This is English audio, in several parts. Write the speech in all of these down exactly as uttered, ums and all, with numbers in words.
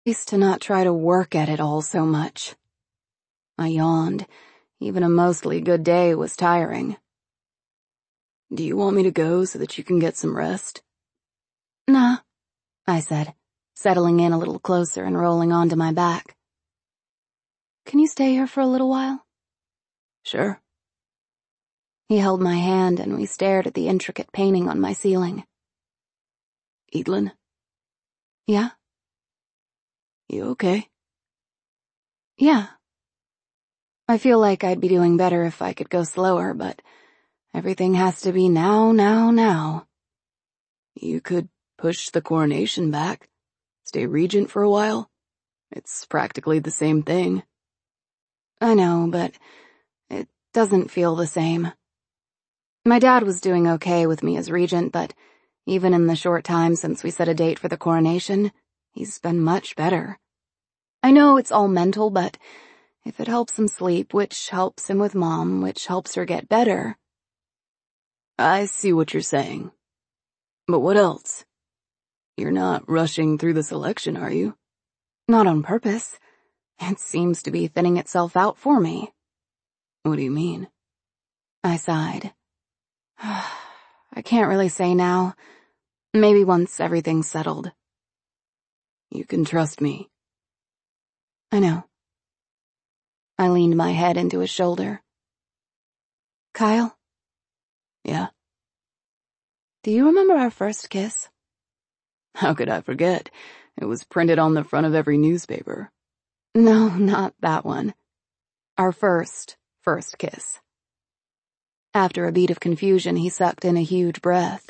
Least to not try to work at it all so much. I yawned. Even a mostly good day was tiring. Do you want me to go so that you can get some rest? Nah, I said, settling in a little closer and rolling onto my back. Can you stay here for a little while? Sure. He held my hand and we stared at the intricate painting on my ceiling. Eadlyn? Yeah? You okay? Yeah. I feel like I'd be doing better if I could go slower, but everything has to be now, now, now. You could push the coronation back, stay regent for a while. It's practically the same thing. I know, but it doesn't feel the same. My dad was doing okay with me as regent, but even in the short time since we set a date for the coronation, he's been much better. I know it's all mental, but if it helps him sleep, which helps him with Mom, which helps her get better. I see what you're saying. But what else? You're not rushing through this election, are you? Not on purpose. It seems to be thinning itself out for me. What do you mean? I sighed. I can't really say now. Maybe once everything's settled. You can trust me. I know. I leaned my head into his shoulder. Kyle? Yeah? Do you remember our first kiss? How could I forget? It was printed on the front of every newspaper. No, not that one. Our first, first kiss. After a beat of confusion, he sucked in a huge breath.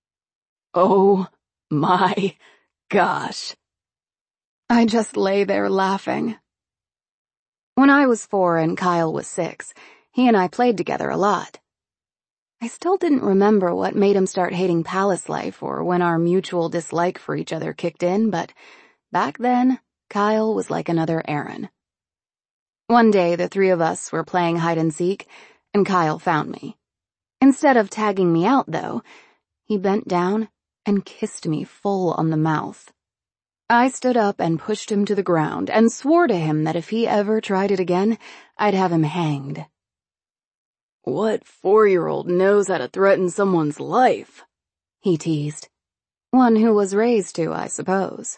Oh my gosh. I just lay there laughing. When I was four and Kyle was six, he and I played together a lot. I still didn't remember what made him start hating palace life or when our mutual dislike for each other kicked in, but back then, Kyle was like another Aaron. One day, the three of us were playing hide-and-seek, and Kyle found me. Instead of tagging me out, though, he bent down and kissed me full on the mouth. I stood up and pushed him to the ground and swore to him that if he ever tried it again, I'd have him hanged. What four-year-old knows how to threaten someone's life? He teased. One who was raised to, I suppose.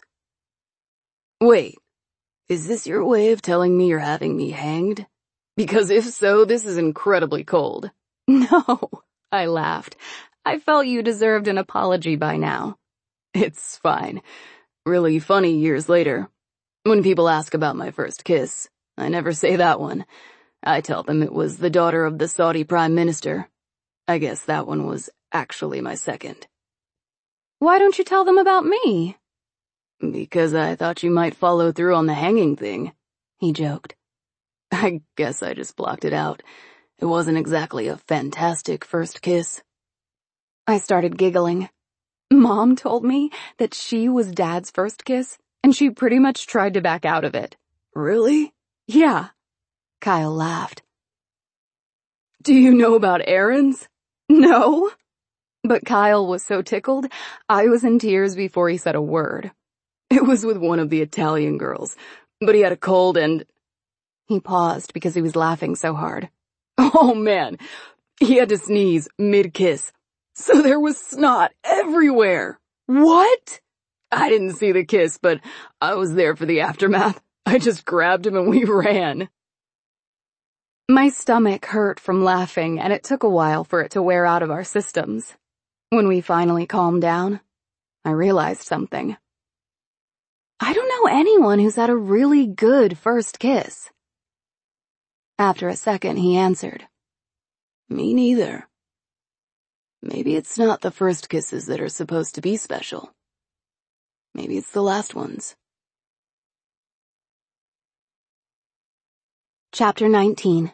Wait, is this your way of telling me you're having me hanged? Because if so, this is incredibly cold. No, I laughed. I felt you deserved an apology by now. It's fine. Really funny years later. When people ask about my first kiss, I never say that one. I tell them it was the daughter of the Saudi Prime Minister. I guess that one was actually my second. Why don't you tell them about me? Because I thought you might follow through on the hanging thing, he joked. I guess I just blocked it out. It wasn't exactly a fantastic first kiss. I started giggling. Mom told me that she was Dad's first kiss, and she pretty much tried to back out of it. Really? Yeah. Kyle laughed. Do you know about Aaron's? No. But Kyle was so tickled, I was in tears before he said a word. It was with one of the Italian girls, but he had a cold and... He paused because he was laughing so hard. Oh man, he had to sneeze mid-kiss. So there was snot everywhere. What? I didn't see the kiss, but I was there for the aftermath. I just grabbed him and we ran. My stomach hurt from laughing, and it took a while for it to wear out of our systems. When we finally calmed down, I realized something. I don't know anyone who's had a really good first kiss. After a second, he answered. Me neither. Maybe it's not the first kisses that are supposed to be special. Maybe it's the last ones. Chapter nineteen.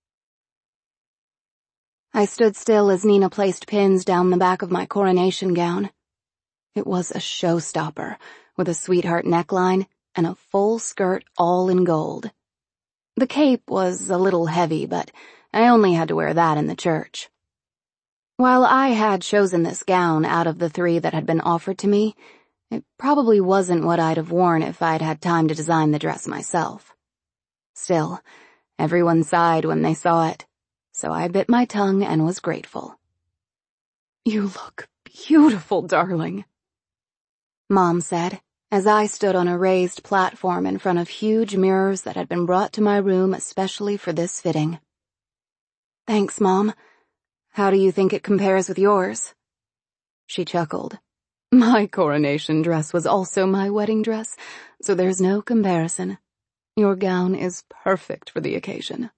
I stood still as Nina placed pins down the back of my coronation gown. It was a showstopper, with a sweetheart neckline and a full skirt all in gold. The cape was a little heavy, but I only had to wear that in the church. While I had chosen this gown out of the three that had been offered to me, It probably wasn't what I'd have worn if I'd had time to design the dress myself. Still, everyone sighed when they saw it, so I bit my tongue and was grateful. "You look beautiful, darling," Mom said, as I stood on a raised platform in front of huge mirrors that had been brought to my room especially for this fitting. "Thanks, Mom. How do you think it compares with yours?" She chuckled. "My coronation dress was also my wedding dress, so there's no comparison. Your gown is perfect for the occasion."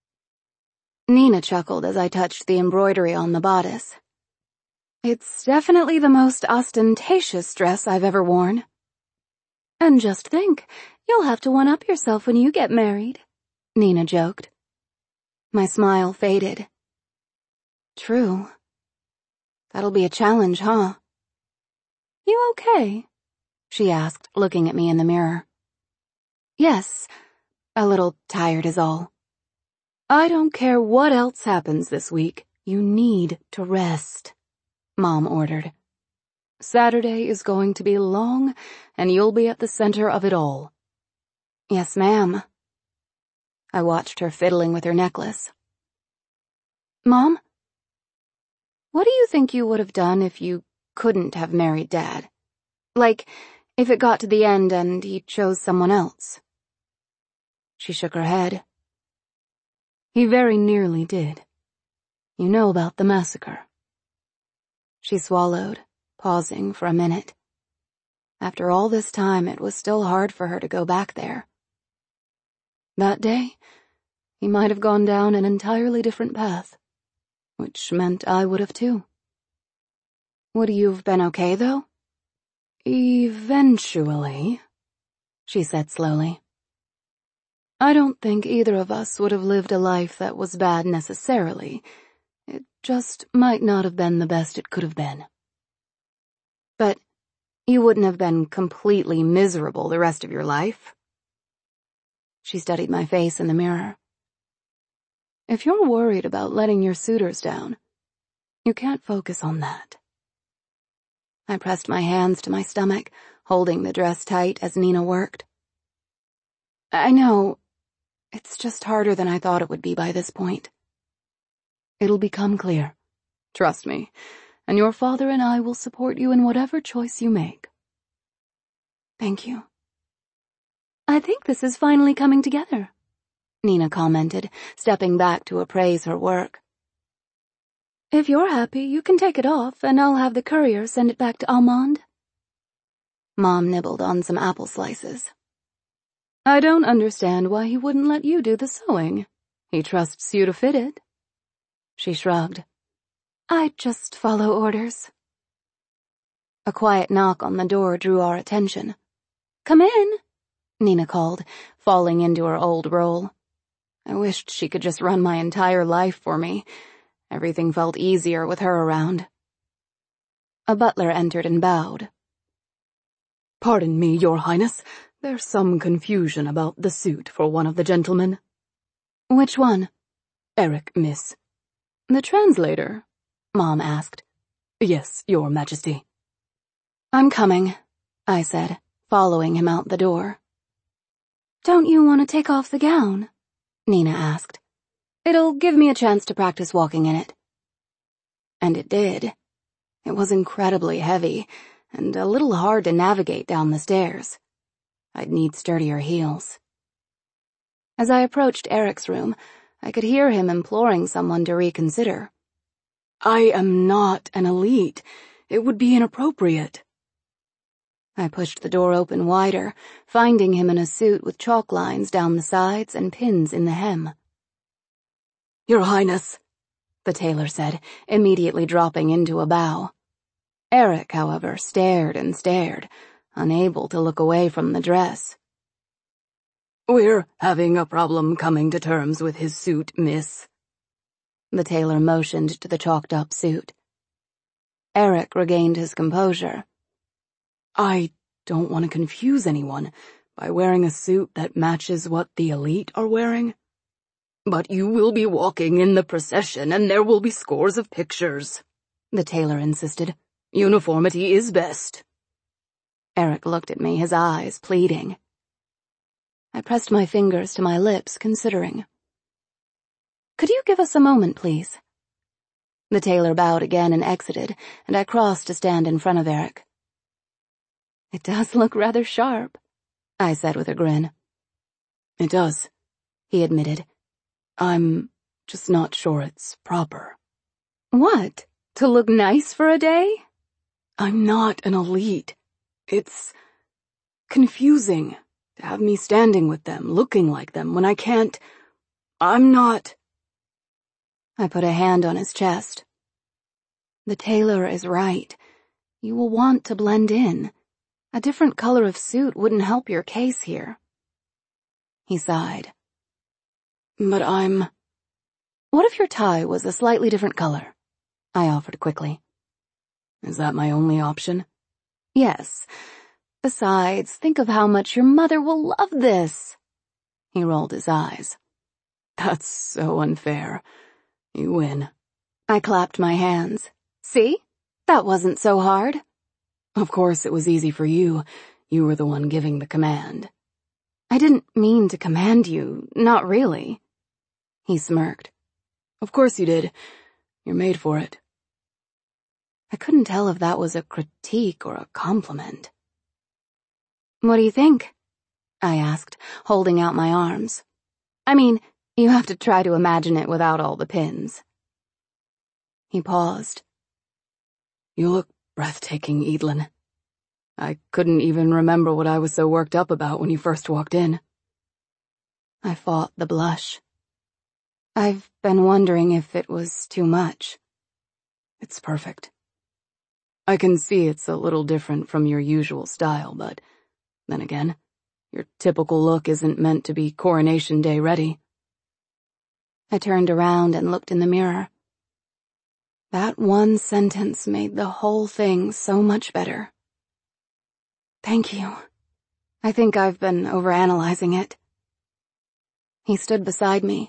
Nina chuckled as I touched the embroidery on the bodice. "It's definitely the most ostentatious dress I've ever worn." "And just think, you'll have to one-up yourself when you get married," Nina joked. My smile faded. True. That'll be a challenge, huh? "You okay?" she asked, looking at me in the mirror. "Yes, a little tired is all." "I don't care what else happens this week. You need to rest," Mom ordered. "Saturday is going to be long, and you'll be at the center of it all." "Yes, ma'am." I watched her fiddling with her necklace. "Mom, what do you think you would have done if you couldn't have married Dad? Like, if it got to the end and he chose someone else?" She shook her head. "He very nearly did. You know about the massacre." She swallowed, pausing for a minute. After all this time, it was still hard for her to go back there. "That day, he might have gone down an entirely different path, which meant I would have too." "Would you have been okay, though?" "Eventually," she said slowly. "I don't think either of us would have lived a life that was bad necessarily. It just might not have been the best it could have been." "But you wouldn't have been completely miserable the rest of your life?" She studied my face in the mirror. "If you're worried about letting your suitors down, you can't focus on that." I pressed my hands to my stomach, holding the dress tight as Nina worked. "I know. It's just harder than I thought it would be by this point." "It'll become clear. Trust me, and your father and I will support you in whatever choice you make." "Thank you." "I think this is finally coming together," Nina commented, stepping back to appraise her work. "If you're happy, you can take it off, and I'll have the courier send it back to Almond." Mom nibbled on some apple slices. "I don't understand why he wouldn't let you do the sewing. He trusts you to fit it." She shrugged. "I just follow orders." A quiet knock on the door drew our attention. "Come in," Nina called, falling into her old role. I wished she could just run my entire life for me. Everything felt easier with her around. A butler entered and bowed. "Pardon me, Your Highness. There's some confusion about the suit for one of the gentlemen." "Which one?" "Eric, miss." "The translator?" Mom asked. "Yes, Your Majesty." "I'm coming," I said, following him out the door. "Don't you want to take off the gown?" Nina asked. "It'll give me a chance to practice walking in it." And it did. It was incredibly heavy, and a little hard to navigate down the stairs. I'd need sturdier heels. As I approached Eric's room, I could hear him imploring someone to reconsider. "I am not an elite. It would be inappropriate." I pushed the door open wider, finding him in a suit with chalk lines down the sides and pins in the hem. "Your Highness," the tailor said, immediately dropping into a bow. Eric, however, stared and stared, unable to look away from the dress. "We're having a problem coming to terms with his suit, miss." The tailor motioned to the chalked-up suit. Eric regained his composure. "I don't want to confuse anyone by wearing a suit that matches what the elite are wearing. But you will be walking in the procession and there will be scores of pictures," the tailor insisted. "Uniformity is best." Eric looked at me, his eyes pleading. I pressed my fingers to my lips, considering. Could you give us a moment, please? The tailor bowed again and exited, and I crossed to stand in front of Eric. It does look rather sharp, I said with a grin. It does, he admitted. I'm just not sure it's proper. What? To look nice for a day? I'm not an elite. It's confusing to have me standing with them, looking like them, when I can't. I'm not. I put a hand on his chest. The tailor is right. You will want to blend in. A different color of suit wouldn't help your case here. He sighed. But I'm... What if your tie was a slightly different color? I offered quickly. Is that my only option? Yes. Besides, think of how much your mother will love this. He rolled his eyes. That's so unfair. You win. I clapped my hands. See? That wasn't so hard. Of course it was easy for you. You were the one giving the command. I didn't mean to command you, not really. He smirked. Of course you did. You're made for it. I couldn't tell if that was a critique or a compliment. What do you think? I asked, holding out my arms. I mean, you have to try to imagine it without all the pins. He paused. You look breathtaking, Eadlyn. I couldn't even remember what I was so worked up about when you first walked in. I fought the blush. I've been wondering if it was too much. It's perfect. I can see it's a little different from your usual style, but then again, your typical look isn't meant to be Coronation Day ready. I turned around and looked in the mirror. That one sentence made the whole thing so much better. Thank you. I think I've been overanalyzing it. He stood beside me.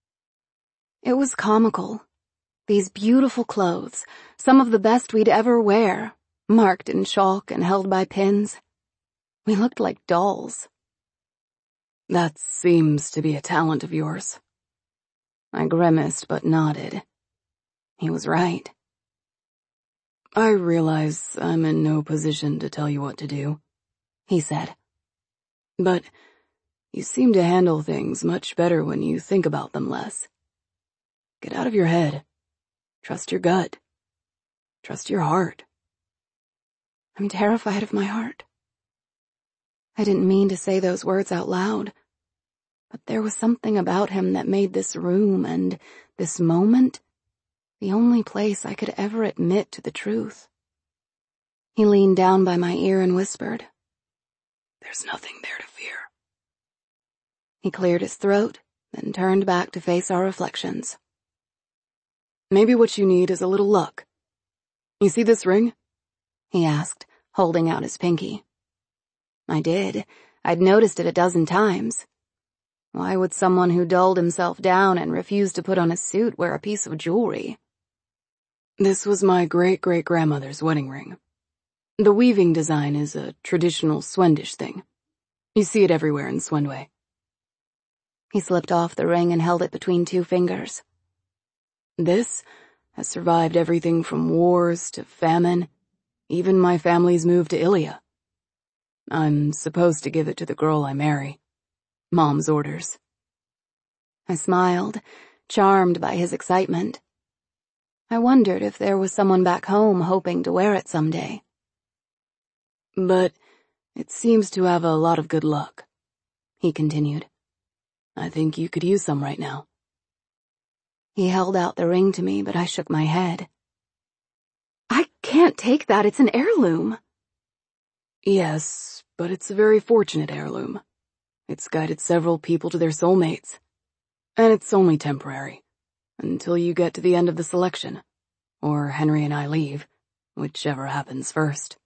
It was comical. These beautiful clothes, some of the best we'd ever wear, marked in chalk and held by pins. We looked like dolls. That seems to be a talent of yours. I grimaced but nodded. He was right. I realize I'm in no position to tell you what to do, he said. But you seem to handle things much better when you think about them less. Get out of your head. Trust your gut. Trust your heart. I'm terrified of my heart. I didn't mean to say those words out loud, but there was something about him that made this room and this moment the only place I could ever admit to the truth. He leaned down by my ear and whispered, There's nothing there to fear. He cleared his throat, then turned back to face our reflections. Maybe what you need is a little luck. You see this ring? He asked, holding out his pinky. I did. I'd noticed it a dozen times. Why would someone who dulled himself down and refused to put on a suit wear a piece of jewelry? This was my great-great-grandmother's wedding ring. The weaving design is a traditional Swendish thing. You see it everywhere in Swendway. He slipped off the ring and held it between two fingers. This has survived everything from wars to famine, even my family's move to Ilia. I'm supposed to give it to the girl I marry. Mom's orders. I smiled, charmed by his excitement. I wondered if there was someone back home hoping to wear it someday. But it seems to have a lot of good luck, he continued. I think you could use some right now. He held out the ring to me, but I shook my head. I can't take that, it's an heirloom. Yes, but it's a very fortunate heirloom. It's guided several people to their soulmates. And it's only temporary, until you get to the end of the selection, or Henry and I leave, whichever happens first.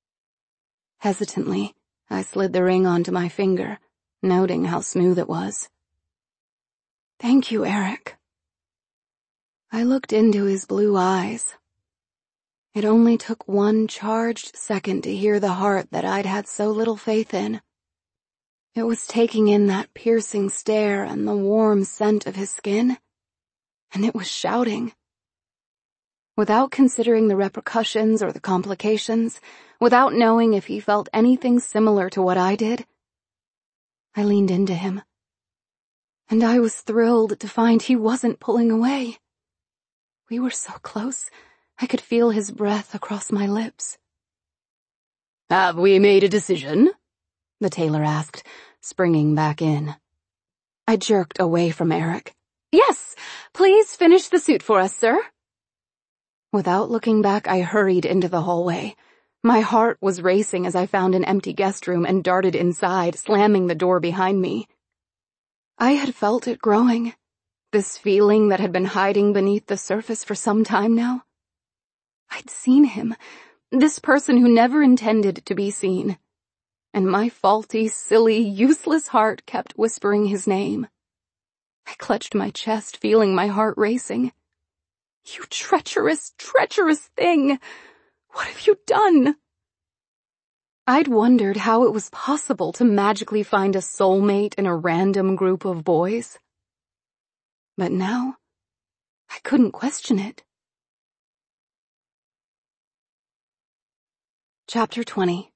Hesitantly, I slid the ring onto my finger, noting how smooth it was. Thank you, Eric. I looked into his blue eyes. It only took one charged second to hear the heart that I'd had so little faith in. It was taking in that piercing stare and the warm scent of his skin, and it was shouting. Without considering the repercussions or the complications, without knowing if he felt anything similar to what I did, I leaned into him. And I was thrilled to find he wasn't pulling away. We were so close, I could feel his breath across my lips. "Have we made a decision?" the tailor asked, springing back in. I jerked away from Eric. "Yes, please finish the suit for us, sir." Without looking back, I hurried into the hallway. My heart was racing as I found an empty guest room and darted inside, slamming the door behind me. I had felt it growing, this feeling that had been hiding beneath the surface for some time now. I'd seen him, this person who never intended to be seen, and my faulty, silly, useless heart kept whispering his name. I clutched my chest, feeling my heart racing. "You treacherous, treacherous thing! What have you done?" I'd wondered how it was possible to magically find a soulmate in a random group of boys. But now, I couldn't question it. Chapter twenty.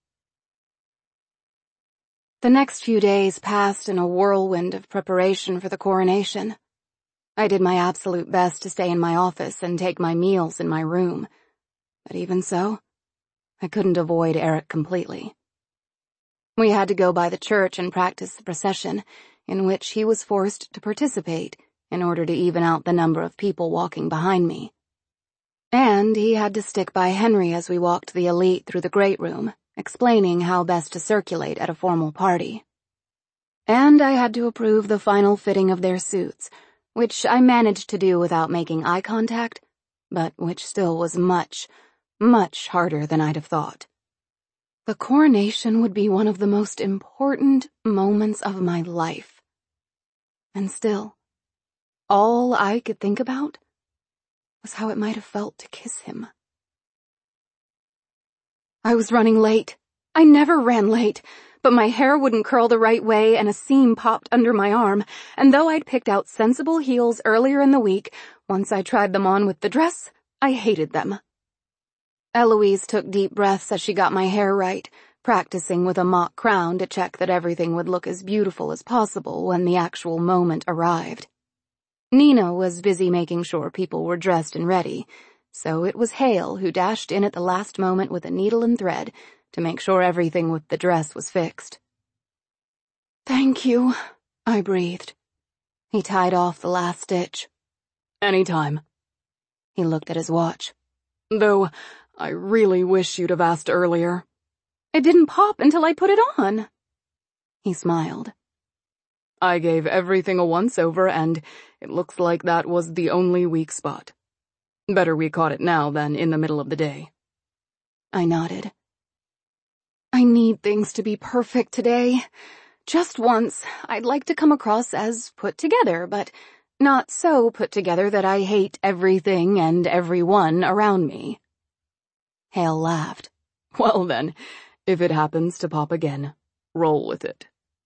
The next few days passed in a whirlwind of preparation for the coronation. I did my absolute best to stay in my office and take my meals in my room, but even so, I couldn't avoid Eric completely. We had to go by the church and practice the procession, in which he was forced to participate in order to even out the number of people walking behind me. And he had to stick by Henry as we walked the elite through the great room, explaining how best to circulate at a formal party. And I had to approve the final fitting of their suits, which I managed to do without making eye contact, but which still was much, much harder than I'd have thought. The coronation would be one of the most important moments of my life. And still, all I could think about was how it might have felt to kiss him. I was running late. I never ran late, but my hair wouldn't curl the right way and a seam popped under my arm, and though I'd picked out sensible heels earlier in the week, once I tried them on with the dress, I hated them. Eloise took deep breaths as she got my hair right, practicing with a mock crown to check that everything would look as beautiful as possible when the actual moment arrived. Nina was busy making sure people were dressed and ready, so it was Hale who dashed in at the last moment with a needle and thread to make sure everything with the dress was fixed. "Thank you," I breathed. He tied off the last stitch. "Anytime." He looked at his watch. "Though, I really wish you'd have asked earlier." "It didn't pop until I put it on." He smiled. "I gave everything a once-over, and it looks like that was the only weak spot. Better we caught it now than in the middle of the day." I nodded. "I need things to be perfect today. Just once, I'd like to come across as put together, but not so put together that I hate everything and everyone around me." Hale laughed. "Well then, if it happens to pop again, roll with it."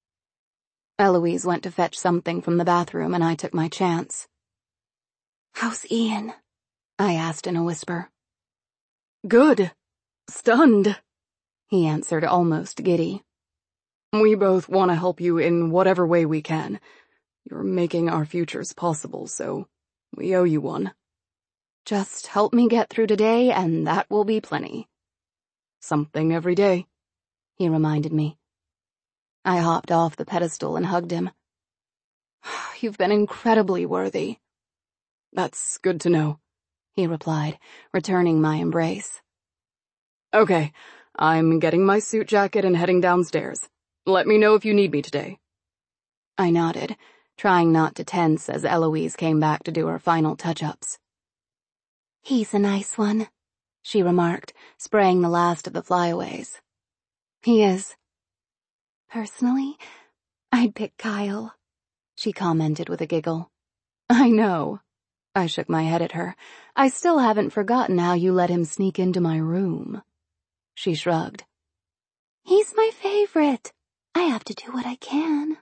Eloise went to fetch something from the bathroom and I took my chance. "How's Ian?" I asked in a whisper. "Good. Stunned," he answered, almost giddy. "We both want to help you in whatever way we can. You're making our futures possible, so we owe you one." "Just help me get through today, and that will be plenty." "Something every day," he reminded me. I hopped off the pedestal and hugged him. "You've been incredibly worthy." "That's good to know," he replied, returning my embrace. "Okay, I'm getting my suit jacket and heading downstairs. Let me know if you need me today." I nodded, trying not to tense as Eloise came back to do her final touch-ups. "He's a nice one," she remarked, spraying the last of the flyaways. "He is." "Personally, I'd pick Kyle," she commented with a giggle. "I know," I shook my head at her. I still haven't forgotten how you let him sneak into my room. She shrugged. He's my favorite. I have to do what I can.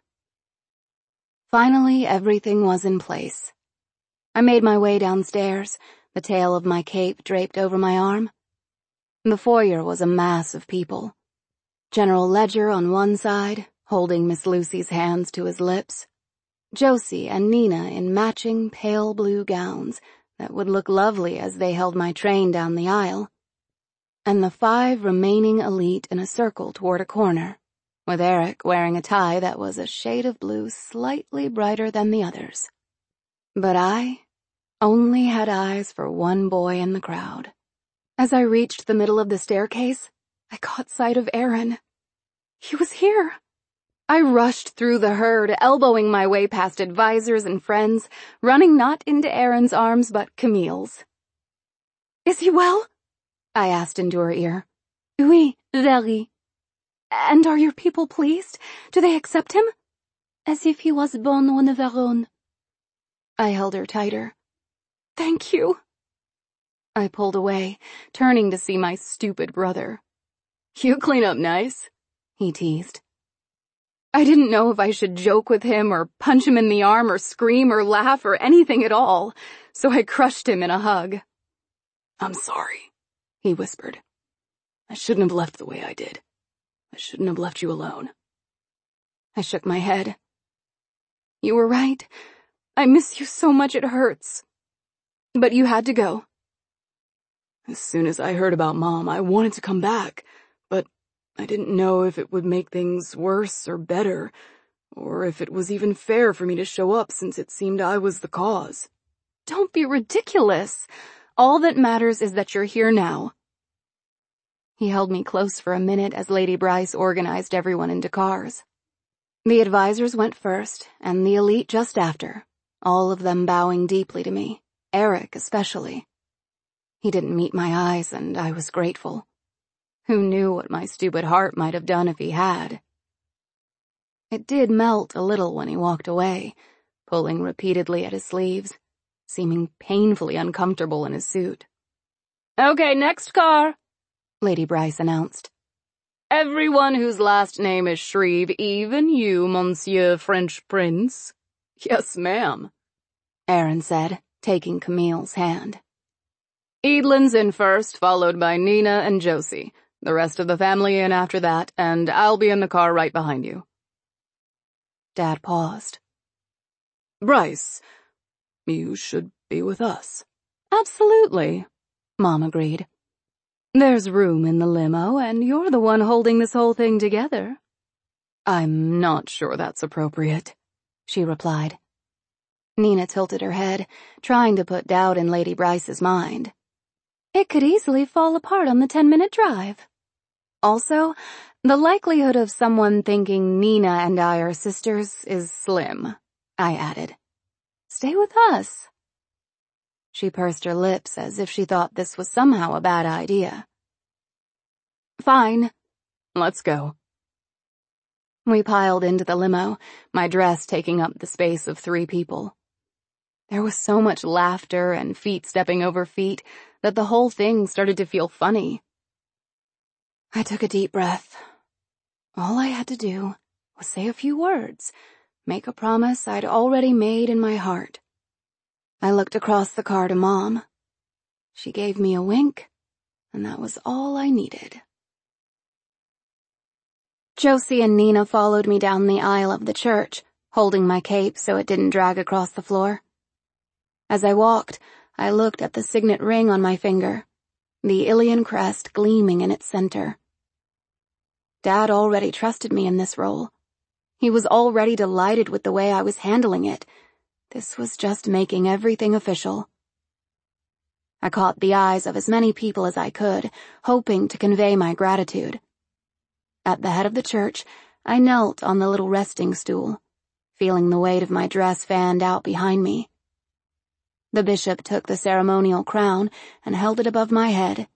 Finally, everything was in place. I made my way downstairs, the tail of my cape draped over my arm. The foyer was a mass of people. General Ledger on one side, holding Miss Lucy's hands to his lips. Josie and Nina in matching pale blue gowns that would look lovely as they held my train down the aisle. And the five remaining elite in a circle toward a corner, with Eric wearing a tie that was a shade of blue slightly brighter than the others. But I only had eyes for one boy in the crowd. As I reached the middle of the staircase, I caught sight of Aaron. He was here. I rushed through the herd, elbowing my way past advisors and friends, running not into Aaron's arms but Camille's. Is he well? I asked into her ear. Oui, very. And are your people pleased? Do they accept him? As if he was born one of our own. I held her tighter. Thank you. I pulled away, turning to see my stupid brother. You clean up nice, he teased. I didn't know if I should joke with him or punch him in the arm or scream or laugh or anything at all, so I crushed him in a hug. I'm sorry, he whispered. I shouldn't have left the way I did. I shouldn't have left you alone. I shook my head. You were right. I miss you so much it hurts. But you had to go. As soon as I heard about Mom, I wanted to come back, but I didn't know if it would make things worse or better, or if it was even fair for me to show up since it seemed I was the cause. Don't be ridiculous. All that matters is that you're here now. He held me close for a minute as Lady Bryce organized everyone into cars. The advisors went first, and the elite just after, all of them bowing deeply to me, Eric especially. He didn't meet my eyes, and I was grateful. Who knew what my stupid heart might have done if he had? It did melt a little when he walked away, pulling repeatedly at his sleeves, seeming painfully uncomfortable in his suit. Okay, next car, Lady Bryce announced. Everyone whose last name is Shreve, even you, Monsieur French Prince. Yes, ma'am, Aaron said, taking Camille's hand. Eadlin's in first, followed by Nina and Josie. The rest of the family in after that, and I'll be in the car right behind you. Dad paused. Bryce, you should be with us. Absolutely, Mom agreed. There's room in the limo, and you're the one holding this whole thing together. I'm not sure that's appropriate, she replied. Nina tilted her head, trying to put doubt in Lady Bryce's mind. It could easily fall apart on the ten-minute drive. Also, the likelihood of someone thinking Nina and I are sisters is slim, I added. Stay with us. She pursed her lips as if she thought this was somehow a bad idea. Fine. Let's go. We piled into the limo, my dress taking up the space of three people. There was so much laughter and feet stepping over feet that the whole thing started to feel funny. I took a deep breath. All I had to do was say a few words, make a promise I'd already made in my heart. I looked across the car to Mom. She gave me a wink, and that was all I needed. Josie and Nina followed me down the aisle of the church, holding my cape so it didn't drag across the floor. As I walked, I looked at the signet ring on my finger, the Ilian crest gleaming in its center. Dad already trusted me in this role. He was already delighted with the way I was handling it. This was just making everything official. I caught the eyes of as many people as I could, hoping to convey my gratitude. At the head of the church, I knelt on the little resting stool, feeling the weight of my dress fanned out behind me. The bishop took the ceremonial crown and held it above my head.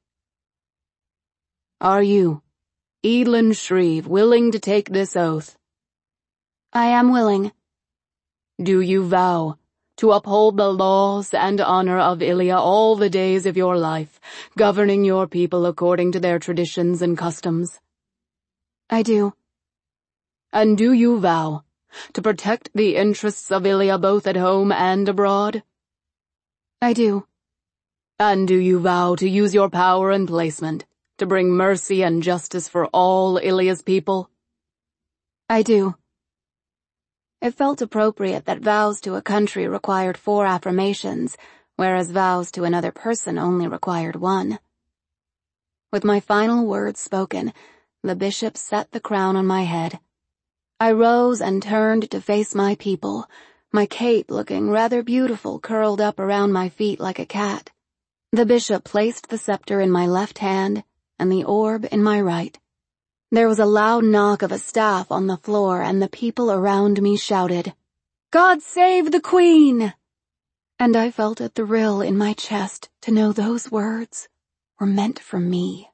Are you, Eadlin Shreve, willing to take this oath? I am willing. Do you vow to uphold the laws and honor of Ilia all the days of your life, governing your people according to their traditions and customs? I do. And do you vow to protect the interests of Ilia both at home and abroad? I do. And do you vow to use your power and placement to bring mercy and justice for all Ilia's people? I do. It felt appropriate that vows to a country required four affirmations, whereas vows to another person only required one. With my final words spoken, the bishop set the crown on my head. I rose and turned to face my people, my cape looking rather beautiful curled up around my feet like a cat. The bishop placed the scepter in my left hand and the orb in my right. There was a loud knock of a staff on the floor, and the people around me shouted, "God save the Queen!" And I felt a thrill in my chest to know those words were meant for me.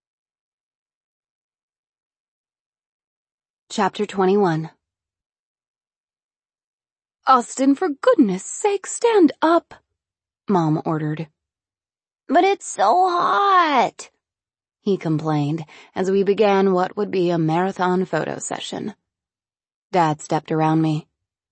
Chapter twenty-one. Austin, for goodness sake, stand up, Mom ordered. But it's so hot, he complained as we began what would be a marathon photo session. Dad stepped around me.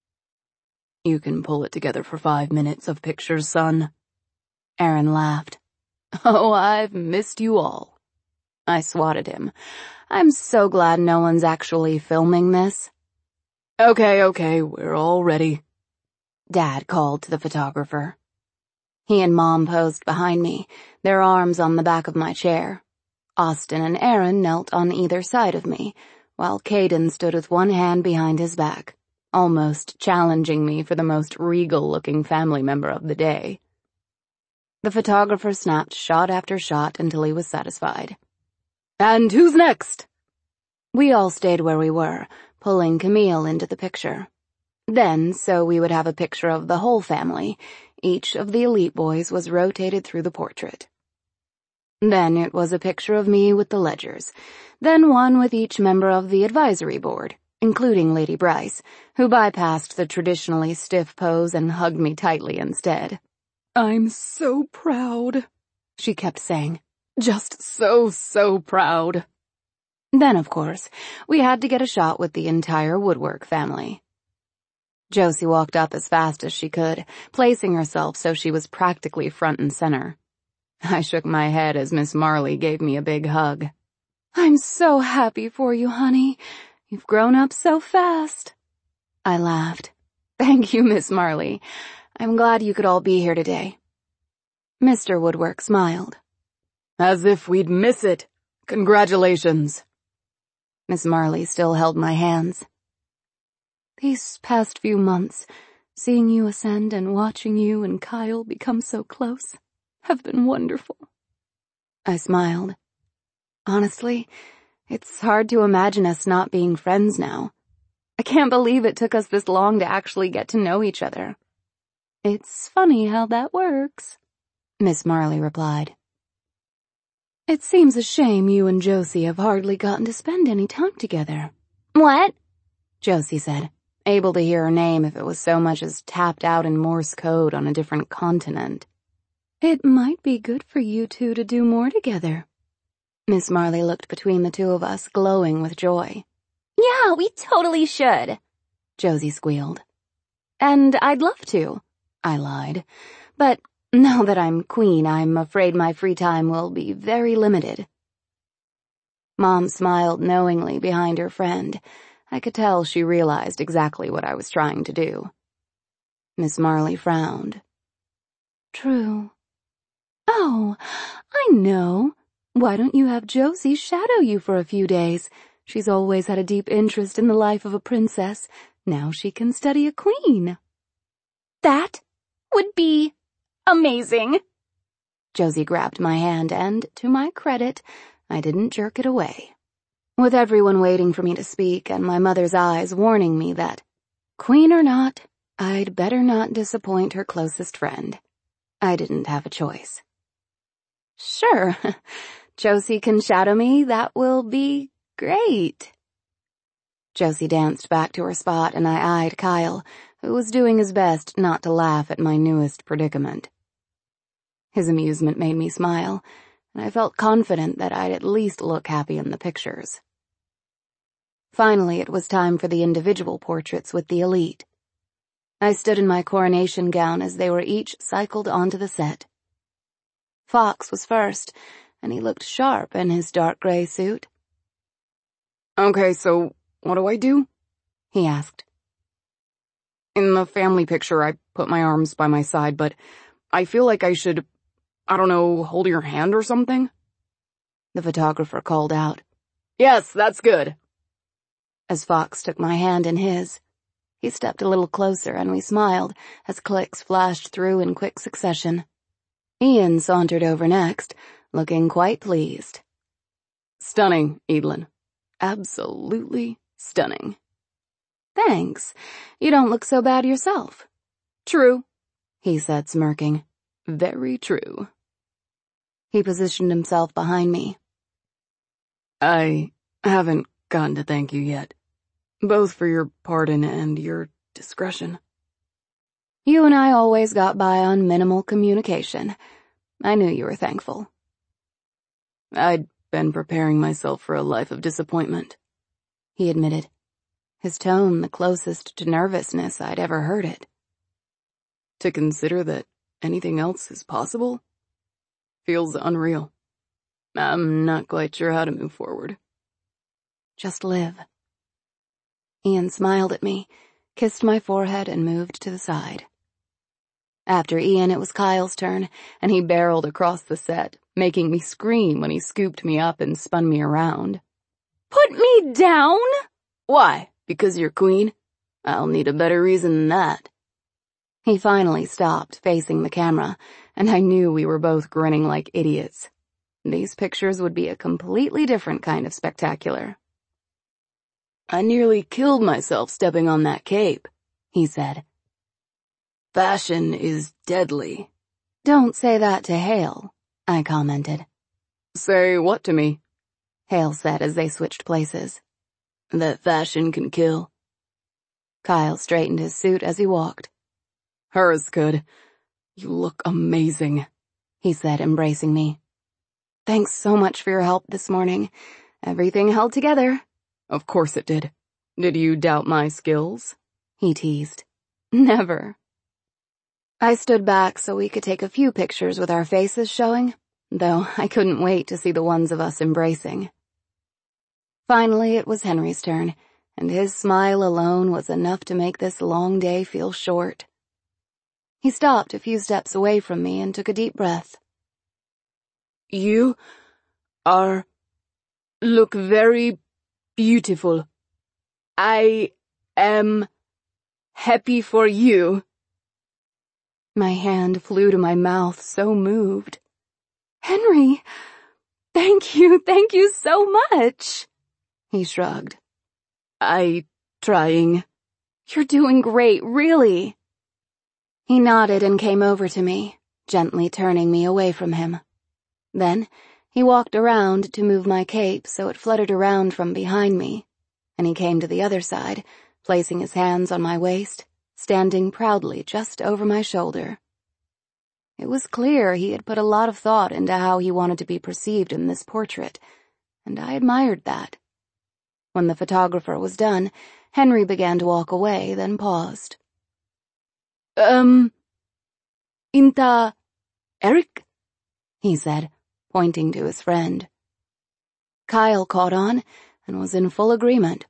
You can pull it together for five minutes of pictures, son. Aaron laughed. Oh, I've missed you all. I swatted him. I'm so glad no one's actually filming this. Okay, okay, we're all ready, Dad called to the photographer. He and Mom posed behind me, their arms on the back of my chair. Austin and Aaron knelt on either side of me, while Caden stood with one hand behind his back, almost challenging me for the most regal-looking family member of the day. The photographer snapped shot after shot until he was satisfied. And who's next? We all stayed where we were, pulling Camille into the picture. Then, so we would have a picture of the whole family, each of the elite boys was rotated through the portrait. Then it was a picture of me with the Ledgers, then one with each member of the advisory board, including Lady Bryce, who bypassed the traditionally stiff pose and hugged me tightly instead. I'm so proud, she kept saying. Just so, so proud. Then, of course, we had to get a shot with the entire Woodwork family. Josie walked up as fast as she could, placing herself so she was practically front and center. I shook my head as Miss Marley gave me a big hug. I'm so happy for you, honey. You've grown up so fast. I laughed. Thank you, Miss Marley. I'm glad you could all be here today. Mister Woodwork smiled. As if we'd miss it. Congratulations. Miss Marley still held my hands. These past few months, seeing you ascend and watching you and Kyle become so close, have been wonderful. I smiled. Honestly, it's hard to imagine us not being friends now. I can't believe it took us this long to actually get to know each other. It's funny how that works, Miss Marley replied. It seems a shame you and Josie have hardly gotten to spend any time together. What? Josie said, able to hear her name if it was so much as tapped out in Morse code on a different continent. It might be good for you two to do more together. Miss Marley looked between the two of us, glowing with joy. Yeah, we totally should, Josie squealed. And I'd love to, I lied. But now that I'm queen, I'm afraid my free time will be very limited. Mom smiled knowingly behind her friend. I could tell she realized exactly what I was trying to do. Miss Marley frowned. True. Oh, I know. Why don't you have Josie shadow you for a few days? She's always had a deep interest in the life of a princess. Now she can study a queen. That would be amazing. Josie grabbed my hand and, to my credit, I didn't jerk it away. With everyone waiting for me to speak and my mother's eyes warning me that, queen or not, I'd better not disappoint her closest friend, I didn't have a choice. Sure, Josie can shadow me, that will be great. Josie danced back to her spot and I eyed Kyle, who was doing his best not to laugh at my newest predicament. His amusement made me smile, and I felt confident that I'd at least look happy in the pictures. Finally, it was time for the individual portraits with the elite. I stood in my coronation gown as they were each cycled onto the set. Fox was first, and he looked sharp in his dark gray suit. Okay, so what do I do? He asked. In the family picture, I put my arms by my side, but I feel like I should, I don't know, hold your hand or something? The photographer called out. Yes, that's good. As Fox took my hand in his, he stepped a little closer and we smiled as clicks flashed through in quick succession. Ian sauntered over next, looking quite pleased. Stunning, Evelyn. Absolutely stunning. Thanks. You don't look so bad yourself. True, he said, smirking. Very true. He positioned himself behind me. I haven't gotten to thank you yet, both for your pardon and your discretion. You and I always got by on minimal communication. I knew you were thankful. I'd been preparing myself for a life of disappointment, he admitted, his tone the closest to nervousness I'd ever heard it. To consider that anything else is possible feels unreal. I'm not quite sure how to move forward. Just live. Ian smiled at me, kissed my forehead, and moved to the side. After Ian, it was Kyle's turn, and he barreled across the set, making me scream when he scooped me up and spun me around. Put me down? Why? Because you're queen? I'll need a better reason than that. He finally stopped facing the camera, and I knew we were both grinning like idiots. These pictures would be a completely different kind of spectacular. I nearly killed myself stepping on that cape, he said. Fashion is deadly. Don't say that to Hale, I commented. Say what to me? Hale said as they switched places. That fashion can kill. Kyle straightened his suit as he walked. Hers could. You look amazing, he said, embracing me. Thanks so much for your help this morning. Everything held together. Of course it did. Did you doubt my skills? He teased. Never. I stood back so we could take a few pictures with our faces showing, though I couldn't wait to see the ones of us embracing. Finally, it was Henry's turn, and his smile alone was enough to make this long day feel short. He stopped a few steps away from me and took a deep breath. You are... look very beautiful. I am happy for you. My hand flew to my mouth, so moved. Henry, thank you, thank you so much. He shrugged. I trying. You're doing great, really. He nodded and came over to me, gently turning me away from him. Then he walked around to move my cape so it fluttered around from behind me, and he came to the other side, placing his hands on my waist, standing proudly just over my shoulder. It was clear he had put a lot of thought into how he wanted to be perceived in this portrait, and I admired that. When the photographer was done, Henry began to walk away, then paused. Um, Inta Eric? He said, pointing to his friend. Kyle caught on and was in full agreement.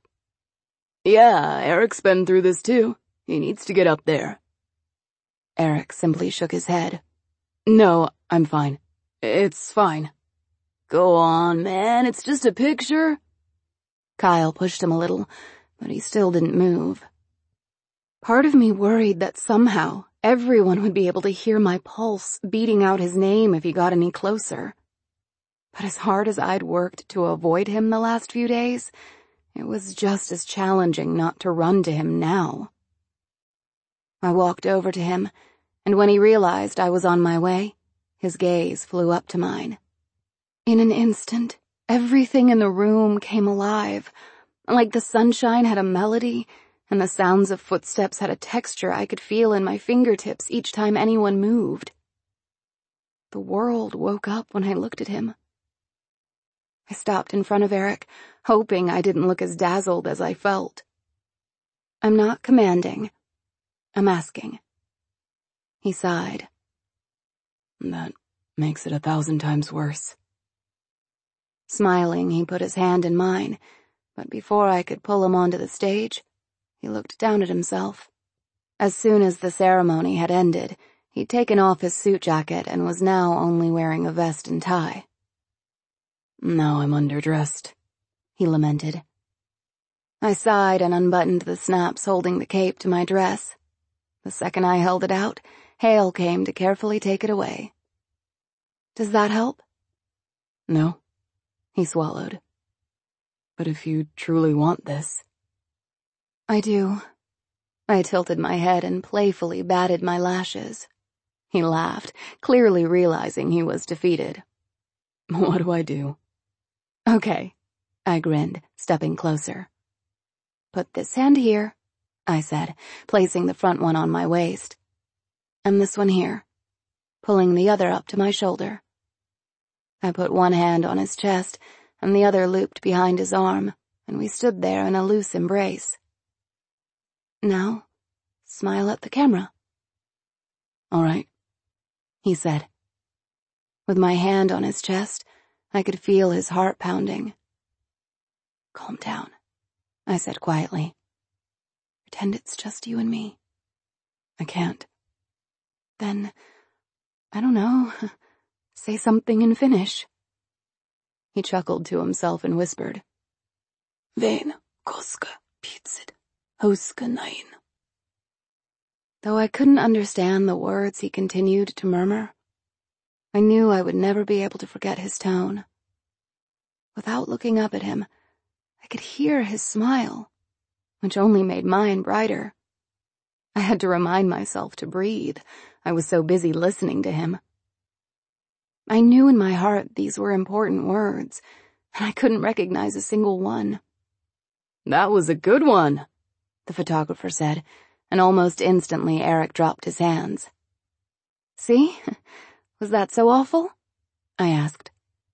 Yeah, Eric's been through this too. He needs to get up there. Eric simply shook his head. No, I'm fine. It's fine. Go on, man, it's just a picture. Kyle pushed him a little, but he still didn't move. Part of me worried that somehow everyone would be able to hear my pulse beating out his name if he got any closer. But as hard as I'd worked to avoid him the last few days, it was just as challenging not to run to him now. I walked over to him, and when he realized I was on my way, his gaze flew up to mine. In an instant, everything in the room came alive, like the sunshine had a melody, and the sounds of footsteps had a texture I could feel in my fingertips each time anyone moved. The world woke up when I looked at him. I stopped in front of Eric, hoping I didn't look as dazzled as I felt. I'm not commanding. I'm asking. He sighed. That makes it a thousand times worse. Smiling, he put his hand in mine, but before I could pull him onto the stage, he looked down at himself. As soon as the ceremony had ended, he'd taken off his suit jacket and was now only wearing a vest and tie. Now I'm underdressed, he lamented. I sighed and unbuttoned the snaps holding the cape to my dress. The second I held it out, Hale came to carefully take it away. Does that help? No, he swallowed. But if you truly want this. I do. I tilted my head and playfully batted my lashes. He laughed, clearly realizing he was defeated. What do I do? Okay, I grinned, stepping closer. Put this hand here, I said, placing the front one on my waist. And this one here, pulling the other up to my shoulder. I put one hand on his chest and the other looped behind his arm, and we stood there in a loose embrace. Now, smile at the camera. All right, he said. With my hand on his chest, I could feel his heart pounding. Calm down, I said quietly. Pretend it's just you and me. I can't. Then, I don't know, say something in Finnish. He chuckled to himself and whispered. Vein koska pitsid hauska näin. Though I couldn't understand the words he continued to murmur, I knew I would never be able to forget his tone. Without looking up at him, I could hear his smile, which only made mine brighter. I had to remind myself to breathe. I was so busy listening to him. I knew in my heart these were important words, and I couldn't recognize a single one. That was a good one, the photographer said, and almost instantly Eric dropped his hands. See? Was that so awful? I asked.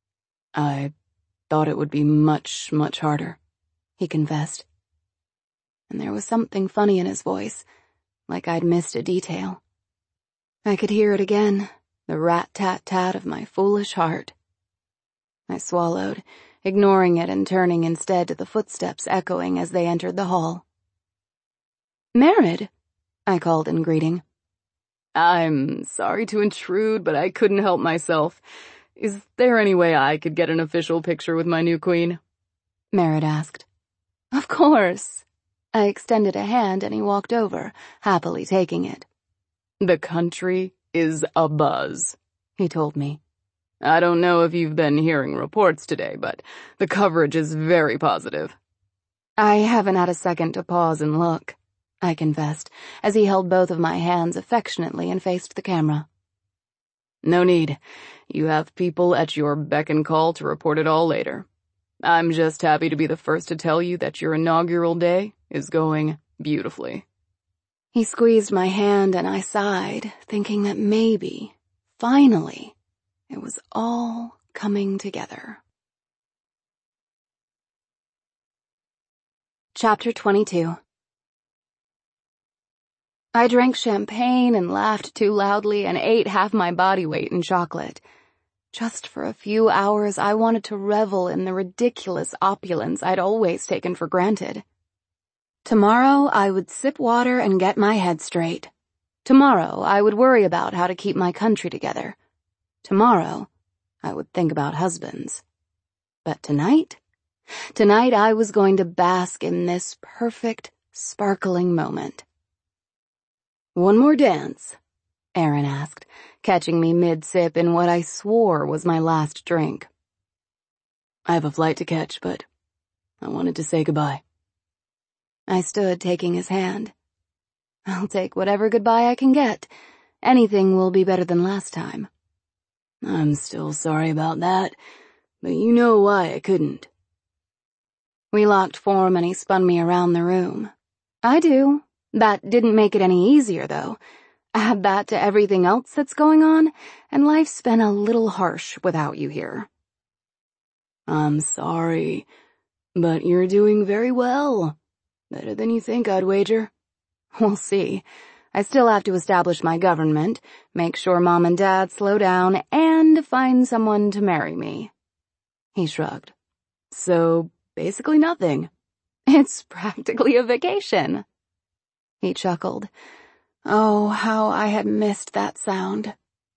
I thought it would be much, much harder, he confessed. And there was something funny in his voice, like I'd missed a detail. I could hear it again, the rat-tat-tat of my foolish heart. I swallowed, ignoring it and turning instead to the footsteps echoing as they entered the hall. Merid, I called in greeting. I'm sorry to intrude, but I couldn't help myself. Is there any way I could get an official picture with my new queen? Merid asked. Of course. I extended a hand and he walked over, happily taking it. The country is abuzz, he told me. I don't know if you've been hearing reports today, but the coverage is very positive. I haven't had a second to pause and look, I confessed, as he held both of my hands affectionately and faced the camera. No need. You have people at your beck and call to report it all later. I'm just happy to be the first to tell you that your inaugural day is going beautifully. He squeezed my hand and I sighed, thinking that maybe, finally, it was all coming together. Chapter twenty-two. I drank champagne and laughed too loudly and ate half my body weight in chocolate. Just for a few hours, I wanted to revel in the ridiculous opulence I'd always taken for granted. Tomorrow, I would sip water and get my head straight. Tomorrow, I would worry about how to keep my country together. Tomorrow, I would think about husbands. But tonight? Tonight, I was going to bask in this perfect, sparkling moment. One more dance, Aaron asked, catching me mid-sip in what I swore was my last drink. I have a flight to catch, but I wanted to say goodbye. I stood, taking his hand. I'll take whatever goodbye I can get. Anything will be better than last time. I'm still sorry about that, but you know why I couldn't. We locked form and he spun me around the room. I do. That didn't make it any easier, though. Add that to everything else that's going on, and life's been a little harsh without you here. I'm sorry, but you're doing very well. Better than you think, I'd wager. We'll see. I still have to establish my government, make sure Mom and Dad slow down, and find someone to marry me. He shrugged. So, basically nothing. It's practically a vacation. He chuckled. Oh, how I had missed that sound.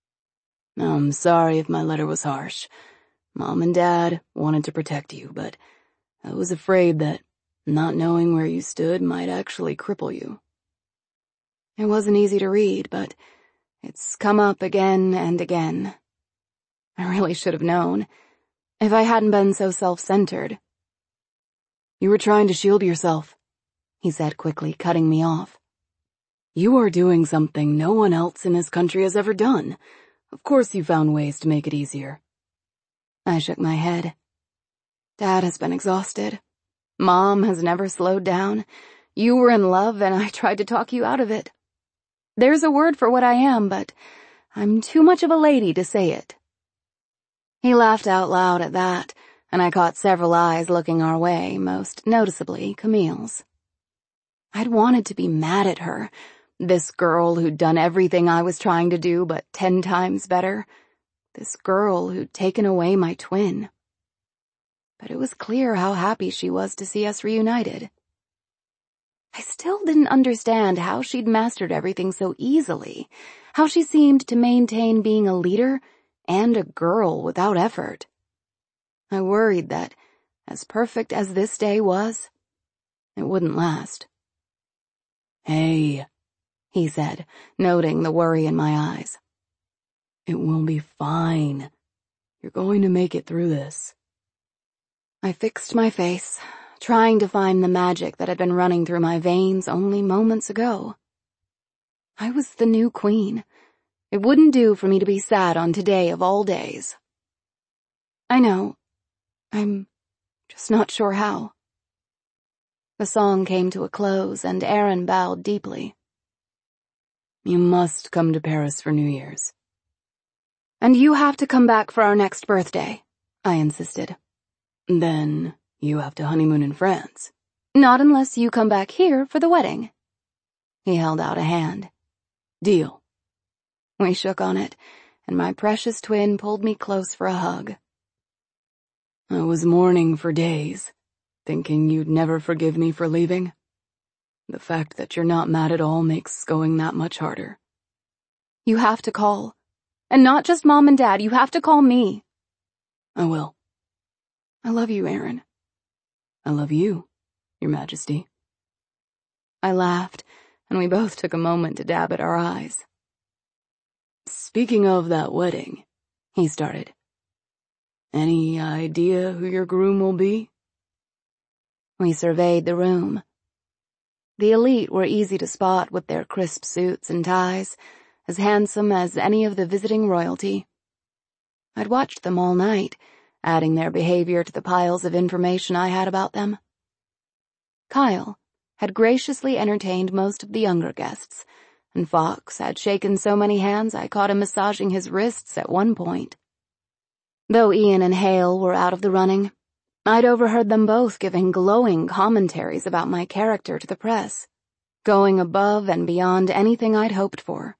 I'm sorry if my letter was harsh. Mom and Dad wanted to protect you, but I was afraid that not knowing where you stood might actually cripple you. It wasn't easy to read, but it's come up again and again. I really should have known, if I hadn't been so self-centered. You were trying to shield yourself, he said quickly, cutting me off. You are doing something no one else in this country has ever done. Of course you found ways to make it easier. I shook my head. Dad has been exhausted. Mom has never slowed down. You were in love and I tried to talk you out of it. There's a word for what I am, but I'm too much of a lady to say it. He laughed out loud at that, and I caught several eyes looking our way, most noticeably Camille's. I'd wanted to be mad at her, this girl who'd done everything I was trying to do but ten times better, this girl who'd taken away my twin. But it was clear how happy she was to see us reunited. I still didn't understand how she'd mastered everything so easily, how she seemed to maintain being a leader and a girl without effort. I worried that, as perfect as this day was, it wouldn't last. Hey, he said, noting the worry in my eyes. It will be fine. You're going to make it through this. I fixed my face, trying to find the magic that had been running through my veins only moments ago. I was the new queen. It wouldn't do for me to be sad on today of all days. I know. I'm just not sure how. The song came to a close, and Aaron bowed deeply. You must come to Paris for New Year's. And you have to come back for our next birthday, I insisted. Then you have to honeymoon in France. Not unless you come back here for the wedding. He held out a hand. Deal. We shook on it, and my precious twin pulled me close for a hug. I was mourning for days, thinking you'd never forgive me for leaving. The fact that you're not mad at all makes going that much harder. You have to call. And not just Mom and Dad, you have to call me. I will. I love you, Aaron. I love you, Your Majesty. I laughed, and we both took a moment to dab at our eyes. Speaking of that wedding, he started. Any idea who your groom will be? We surveyed the room. The elite were easy to spot with their crisp suits and ties, as handsome as any of the visiting royalty. I'd watched them all night, adding their behavior to the piles of information I had about them. Kyle had graciously entertained most of the younger guests, and Fox had shaken so many hands I caught him massaging his wrists at one point. Though Ian and Hale were out of the running, I'd overheard them both giving glowing commentaries about my character to the press, going above and beyond anything I'd hoped for.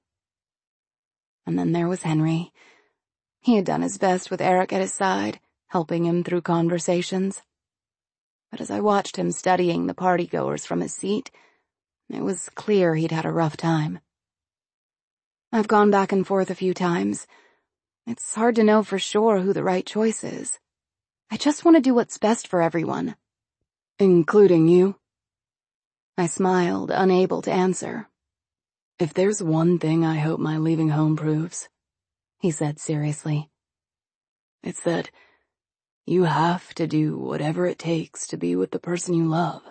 And then there was Henry. He had done his best with Eric at his side, helping him through conversations. But as I watched him studying the partygoers from his seat, it was clear he'd had a rough time. I've gone back and forth a few times. It's hard to know for sure who the right choice is. I just want to do what's best for everyone. Including you? I smiled, unable to answer. If there's one thing I hope my leaving home proves, he said seriously, it's that you have to do whatever it takes to be with the person you love.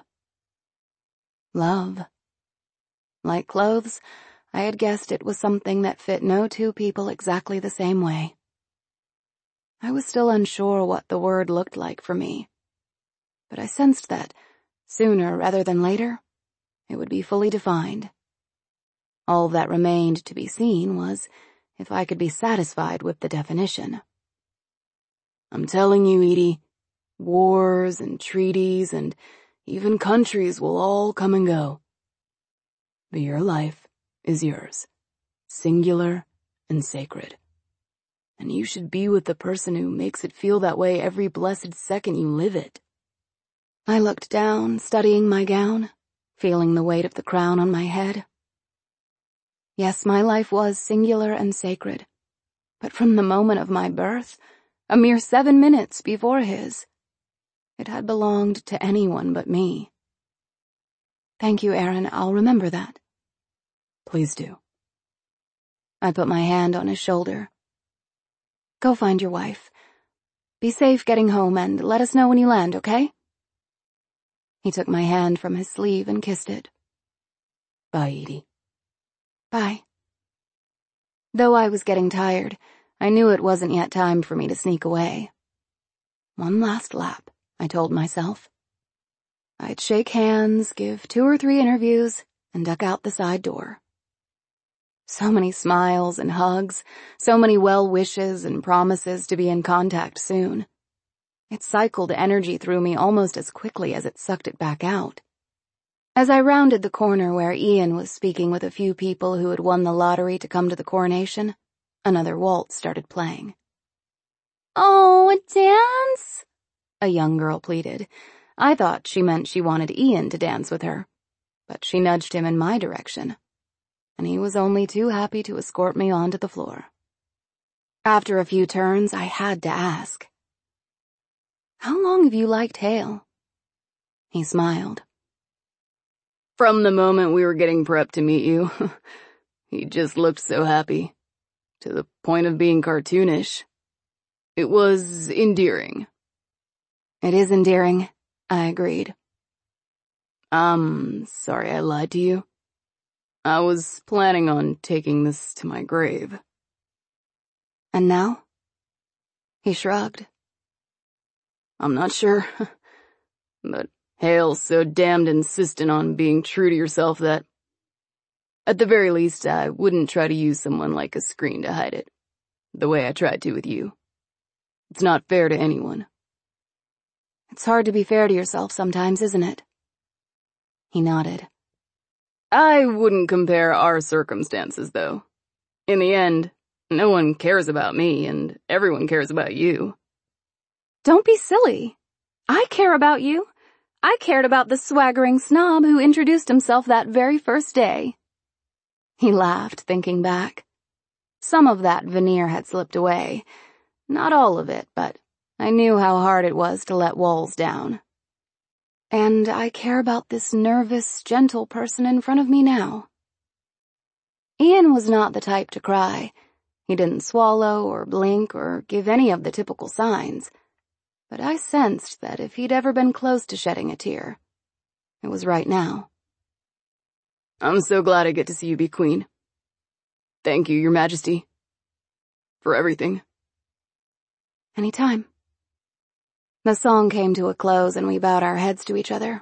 Love. Like clothes, I had guessed it was something that fit no two people exactly the same way. I was still unsure what the word looked like for me, but I sensed that, sooner rather than later, it would be fully defined. All that remained to be seen was if I could be satisfied with the definition. I'm telling you, Edie, wars and treaties and even countries will all come and go. But your life is yours, singular and sacred. And you should be with the person who makes it feel that way every blessed second you live it. I looked down, studying my gown, feeling the weight of the crown on my head. Yes, my life was singular and sacred, but from the moment of my birth, a mere seven minutes before his, it had belonged to anyone but me. Thank you, Aaron. I'll remember that. Please do. I put my hand on his shoulder. Go find your wife. Be safe getting home and let us know when you land, okay? He took my hand from his sleeve and kissed it. Bye, Edie. Bye. Though I was getting tired, I knew it wasn't yet time for me to sneak away. One last lap, I told myself. I'd shake hands, give two or three interviews, and duck out the side door. So many smiles and hugs, so many well wishes and promises to be in contact soon. It cycled energy through me almost as quickly as it sucked it back out. As I rounded the corner where Ian was speaking with a few people who had won the lottery to come to the coronation, another waltz started playing. Oh, a dance? A young girl pleaded. I thought she meant she wanted Ian to dance with her, but she nudged him in my direction, and he was only too happy to escort me onto the floor. After a few turns, I had to ask, How long have you liked Hale? He smiled. From the moment we were getting prepped to meet you, he just looked so happy, to the point of being cartoonish. It was endearing. It is endearing, I agreed. I'm sorry I lied to you. I was planning on taking this to my grave. And now? He shrugged. I'm not sure, but Hale's so damned insistent on being true to yourself that, at the very least, I wouldn't try to use someone like a screen to hide it, the way I tried to with you. It's not fair to anyone. It's hard to be fair to yourself sometimes, isn't it? He nodded. I wouldn't compare our circumstances, though. In the end, no one cares about me, and everyone cares about you. Don't be silly. I care about you. I cared about the swaggering snob who introduced himself that very first day. He laughed, thinking back. Some of that veneer had slipped away. Not all of it, but I knew how hard it was to let walls down. And I care about this nervous, gentle person in front of me now. Ian was not the type to cry. He didn't swallow or blink or give any of the typical signs. But I sensed that if he'd ever been close to shedding a tear, it was right now. I'm so glad I get to see you be queen. Thank you, Your Majesty. For everything. Anytime. The song came to a close and we bowed our heads to each other.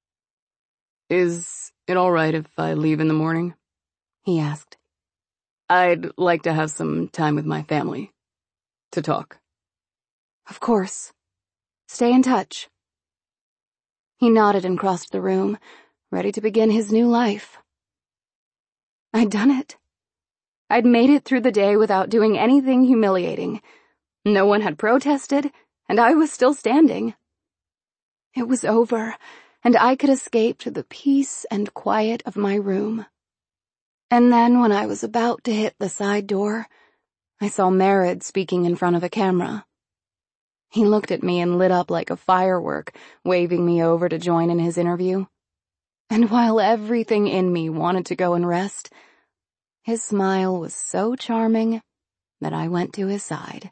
Is it all right if I leave in the morning? He asked. I'd like to have some time with my family. To talk. Of course. Stay in touch. He nodded and crossed the room, ready to begin his new life. I'd done it. I'd made it through the day without doing anything humiliating. No one had protested, and I was still standing. It was over, and I could escape to the peace and quiet of my room. And then when I was about to hit the side door, I saw Merritt speaking in front of a camera. He looked at me and lit up like a firework, waving me over to join in his interview. And while everything in me wanted to go and rest, his smile was so charming that I went to his side.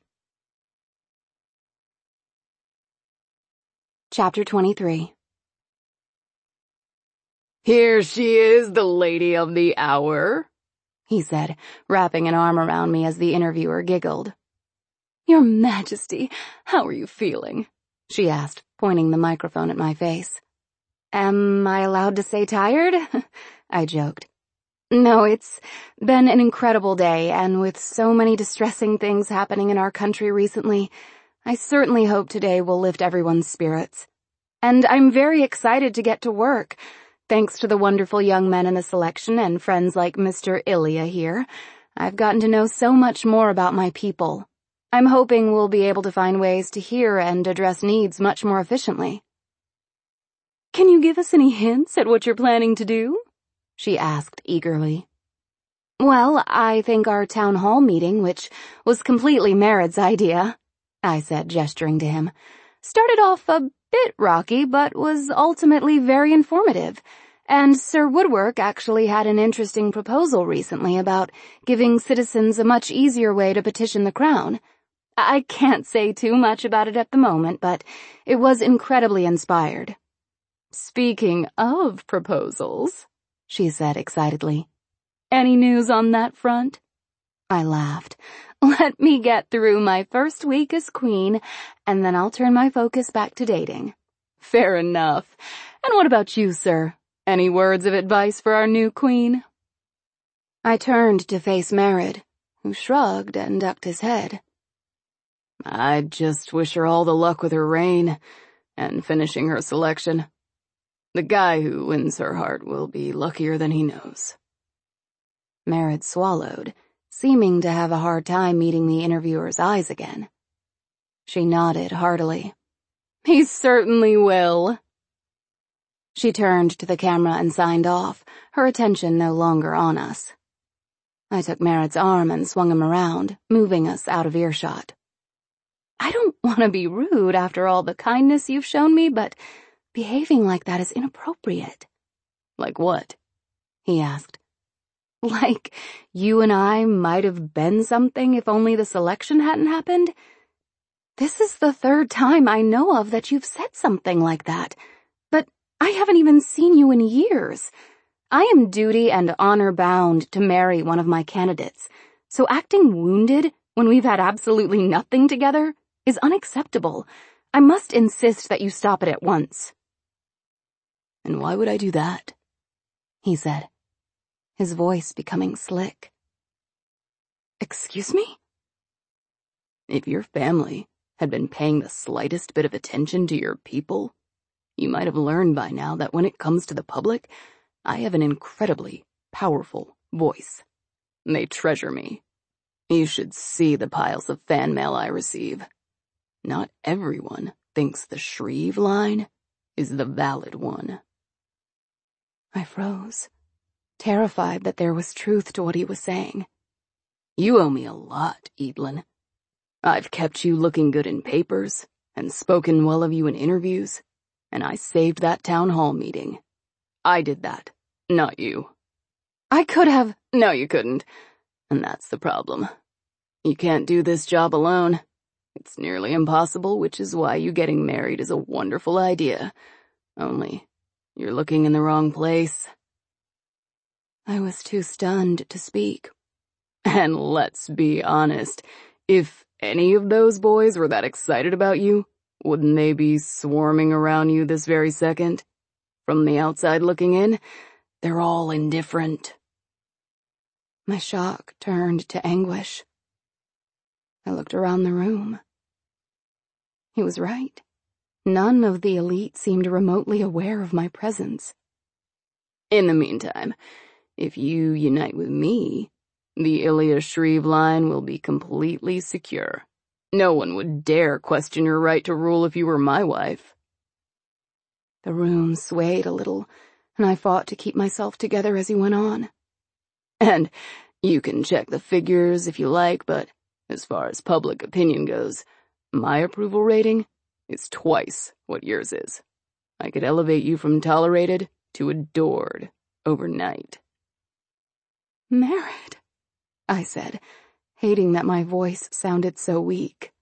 Chapter twenty-three. Here she is, the lady of the hour, he said, wrapping an arm around me as the interviewer giggled. Your Majesty, how are you feeling? She asked, pointing the microphone at my face. Am I allowed to say tired? I joked. No, it's been an incredible day, and with so many distressing things happening in our country recently, I certainly hope today will lift everyone's spirits. And I'm very excited to get to work. Thanks to the wonderful young men in the selection and friends like Mister Ilya here, I've gotten to know so much more about my people. I'm hoping we'll be able to find ways to hear and address needs much more efficiently. Can you give us any hints at what you're planning to do? She asked eagerly. Well, I think our town hall meeting, which was completely Merritt's idea, I said, gesturing to him, started off a bit rocky, but was ultimately very informative. And Sir Woodwork actually had an interesting proposal recently about giving citizens a much easier way to petition the crown. I can't say too much about it at the moment, but it was incredibly inspired. Speaking of proposals, she said excitedly, any news on that front? I laughed. Let me get through my first week as queen, and then I'll turn my focus back to dating. Fair enough. And what about you, sir? Any words of advice for our new queen? I turned to face Merritt, who shrugged and ducked his head. I'd just wish her all the luck with her reign and finishing her selection. The guy who wins her heart will be luckier than he knows. Merritt swallowed, seeming to have a hard time meeting the interviewer's eyes again. She nodded heartily. He certainly will. She turned to the camera and signed off, her attention no longer on us. I took Merritt's arm and swung him around, moving us out of earshot. I don't want to be rude after all the kindness you've shown me, but behaving like that is inappropriate. Like what? He asked. Like you and I might have been something if only the selection hadn't happened? This is the third time I know of that you've said something like that, but I haven't even seen you in years. I am duty and honor bound to marry one of my candidates, so acting wounded when we've had absolutely nothing together is unacceptable. I must insist that you stop it at once. And why would I do that? He said, his voice becoming slick. Excuse me? If your family had been paying the slightest bit of attention to your people, you might have learned by now that when it comes to the public, I have an incredibly powerful voice. They treasure me. You should see the piles of fan mail I receive. Not everyone thinks the Shreve line is the valid one. I froze, terrified that there was truth to what he was saying. You owe me a lot, Evelyn. I've kept you looking good in papers and spoken well of you in interviews, and I saved that town hall meeting. I did that, not you. I could have. No, you couldn't. And that's the problem. You can't do this job alone. It's nearly impossible, which is why you getting married is a wonderful idea. Only, you're looking in the wrong place. I was too stunned to speak. And let's be honest, if any of those boys were that excited about you, wouldn't they be swarming around you this very second? From the outside looking in, they're all indifferent. My shock turned to anguish. I looked around the room. He was right. None of the elite seemed remotely aware of my presence. In the meantime, if you unite with me, the Ilya Shreve line will be completely secure. No one would dare question your right to rule if you were my wife. The room swayed a little, and I fought to keep myself together as he went on. And you can check the figures if you like, but as far as public opinion goes, my approval rating is twice what yours is. I could elevate you from tolerated to adored overnight. Merritt, I said, hating that my voice sounded so weak.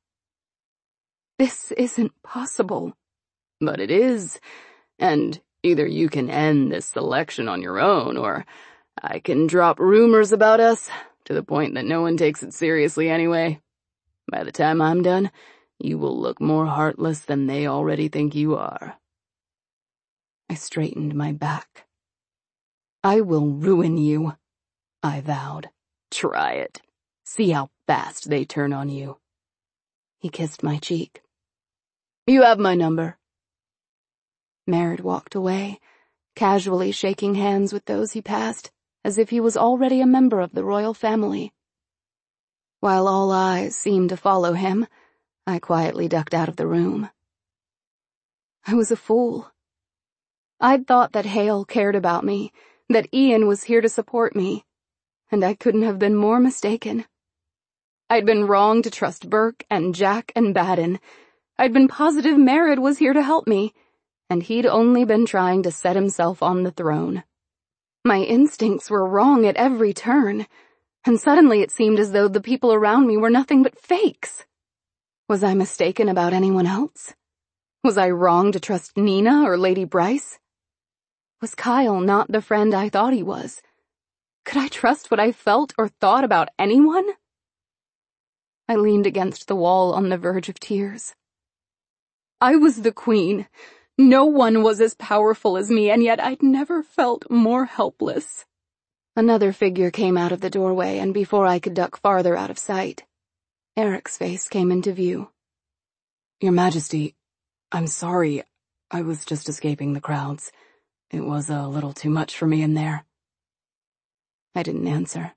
This isn't possible. But it is, and either you can end this selection on your own, or I can drop rumors about us to the point that no one takes it seriously anyway. By the time I'm done, you will look more heartless than they already think you are. I straightened my back. I will ruin you, I vowed. Try it. See how fast they turn on you. He kissed my cheek. You have my number. Merritt walked away, casually shaking hands with those he passed, as if he was already a member of the royal family. While all eyes seemed to follow him, I quietly ducked out of the room. I was a fool. I'd thought that Hale cared about me, that Ian was here to support me, and I couldn't have been more mistaken. I'd been wrong to trust Burke and Jack and Baden. I'd been positive Merritt was here to help me, and he'd only been trying to set himself on the throne. My instincts were wrong at every turn, and suddenly it seemed as though the people around me were nothing but fakes. Was I mistaken about anyone else? Was I wrong to trust Nina or Lady Bryce? Was Kyle not the friend I thought he was? Could I trust what I felt or thought about anyone? I leaned against the wall on the verge of tears. I was the queen. No one was as powerful as me, and yet I'd never felt more helpless. Another figure came out of the doorway, and before I could duck farther out of sight, Eric's face came into view. Your Majesty, I'm sorry. I was just escaping the crowds. It was a little too much for me in there. I didn't answer.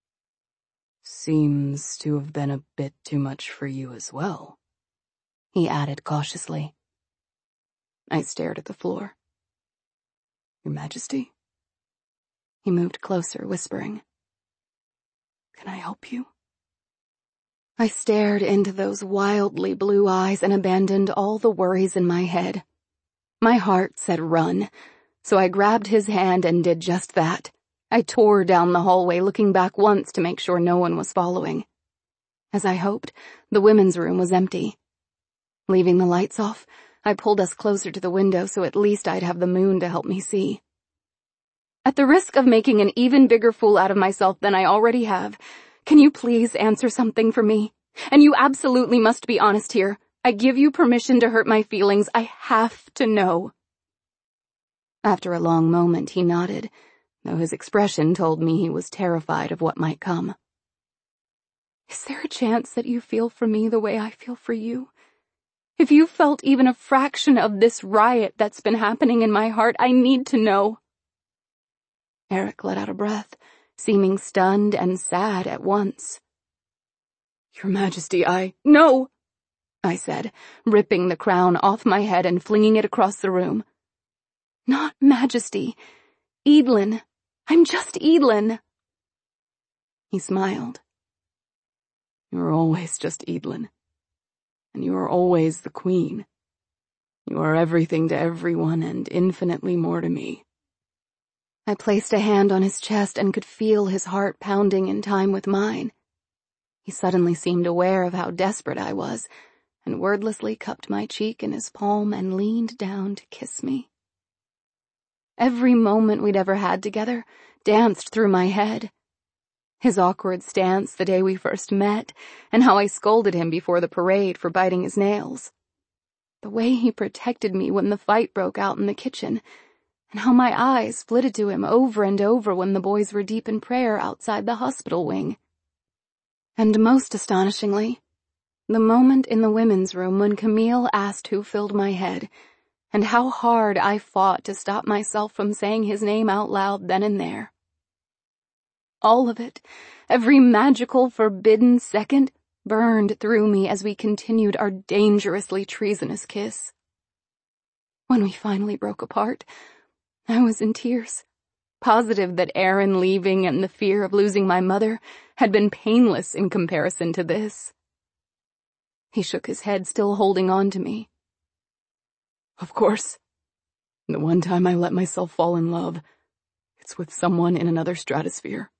Seems to have been a bit too much for you as well, he added cautiously. I stared at the floor. Your Majesty? He moved closer, whispering. Can I help you? I stared into those wildly blue eyes and abandoned all the worries in my head. My heart said run, so I grabbed his hand and did just that. I tore down the hallway, looking back once to make sure no one was following. As I hoped, the women's room was empty. Leaving the lights off, I pulled us closer to the window so at least I'd have the moon to help me see. At the risk of making an even bigger fool out of myself than I already have, can you please answer something for me? And you absolutely must be honest here. I give you permission to hurt my feelings. I have to know. After a long moment, he nodded, though his expression told me he was terrified of what might come. Is there a chance that you feel for me the way I feel for you? If you felt even a fraction of this riot that's been happening in my heart, I need to know. Eric let out a breath, seeming stunned and sad at once. Your Majesty, I— No! I said, ripping the crown off my head and flinging it across the room. Not Majesty. Eadlyn. I'm just Eadlyn. He smiled. You are always just Eadlyn. And you are always the queen. You are everything to everyone and infinitely more to me. I placed a hand on his chest and could feel his heart pounding in time with mine. He suddenly seemed aware of how desperate I was, and wordlessly cupped my cheek in his palm and leaned down to kiss me. Every moment we'd ever had together danced through my head. His awkward stance the day we first met, and how I scolded him before the parade for biting his nails. The way he protected me when the fight broke out in the kitchen, and how my eyes flitted to him over and over when the boys were deep in prayer outside the hospital wing. And most astonishingly, the moment in the women's room when Camille asked who filled my head, and how hard I fought to stop myself from saying his name out loud then and there. All of it, every magical, forbidden second, burned through me as we continued our dangerously treasonous kiss. When we finally broke apart, I was in tears, positive that Aaron leaving and the fear of losing my mother had been painless in comparison to this. He shook his head, still holding on to me. Of course. The one time I let myself fall in love, it's with someone in another stratosphere.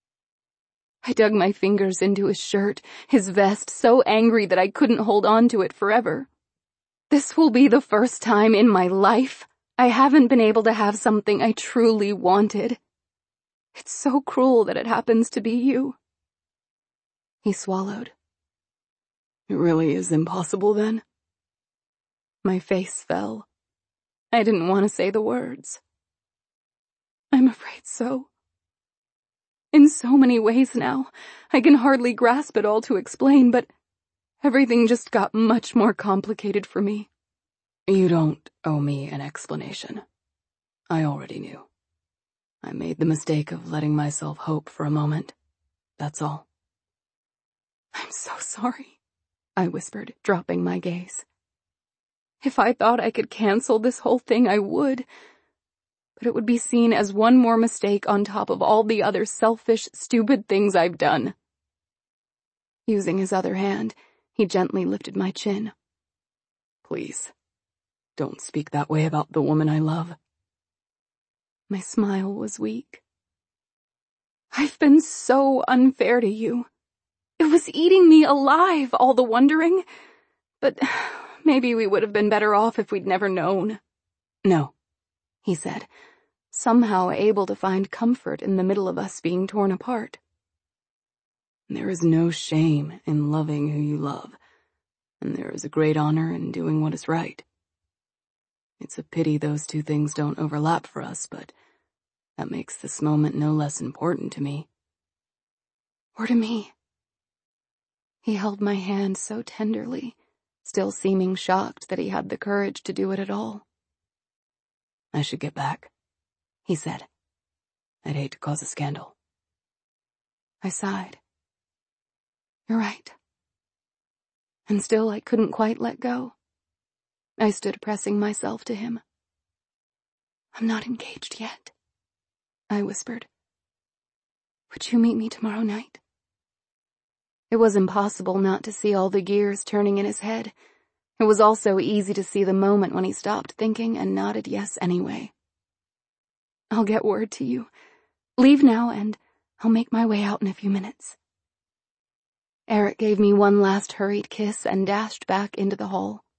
I dug my fingers into his shirt, his vest, so angry that I couldn't hold on to it forever. This will be the first time in my life I haven't been able to have something I truly wanted. It's so cruel that it happens to be you. He swallowed. It really is impossible then? My face fell. I didn't want to say the words. I'm afraid so. In so many ways now, I can hardly grasp it all to explain, but everything just got much more complicated for me. You don't owe me an explanation. I already knew. I made the mistake of letting myself hope for a moment. That's all. I'm so sorry, I whispered, dropping my gaze. If I thought I could cancel this whole thing, I would. But it would be seen as one more mistake on top of all the other selfish, stupid things I've done. Using his other hand, he gently lifted my chin. Please, don't speak that way about the woman I love. My smile was weak. I've been so unfair to you. It was eating me alive, all the wondering. But maybe we would have been better off if we'd never known. No, he said, somehow able to find comfort in the middle of us being torn apart. There is no shame in loving who you love, and there is a great honor in doing what is right. It's a pity those two things don't overlap for us, but that makes this moment no less important to me. Or to me. He held my hand so tenderly, still seeming shocked that he had the courage to do it at all. I should get back, he said. I'd hate to cause a scandal. I sighed. You're right. And still I couldn't quite let go. I stood pressing myself to him. I'm not engaged yet, I whispered. Would you meet me tomorrow night? It was impossible not to see all the gears turning in his head. It was also easy to see the moment when he stopped thinking and nodded yes anyway. I'll get word to you. Leave now and I'll make my way out in a few minutes. Eric gave me one last hurried kiss and dashed back into the hall.